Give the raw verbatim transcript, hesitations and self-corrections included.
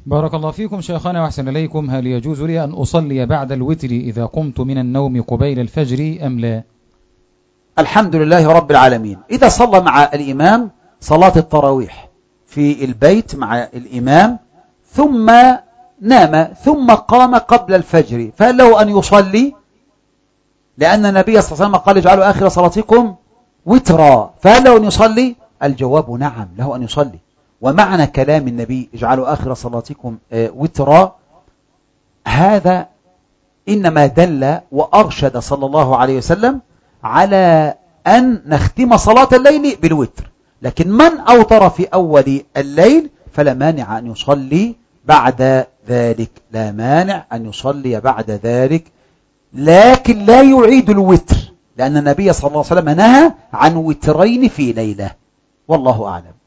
بارك الله فيكم شيخنا وأحسن إليكم. هل يجوز لي أن أصلي بعد الوتر إذا قمت من النوم قبيل الفجر أم لا؟ الحمد لله رب العالمين. إذا صلى مع الإمام صلاة التراويح في البيت مع الإمام ثم نام ثم قام قبل الفجر، فهل له أن يصلي؟ لأن النبي صلى الله عليه وسلم قال اجعلوا آخر صلاتكم وترا، فهل له أن يصلي؟ الجواب نعم، له أن يصلي. ومعنى كلام النبي اجعلوا آخر صلاتكم وترا هذا إنما دل وأرشد صلى الله عليه وسلم على أن نختم صلاة الليل بالوتر، لكن من أوتر في أول الليل فلا مانع أن يصلي بعد ذلك، لا مانع أن يصلي بعد ذلك، لكن لا يعيد الوتر، لأن النبي صلى الله عليه وسلم نهى عن وترين في ليلة. والله أعلم.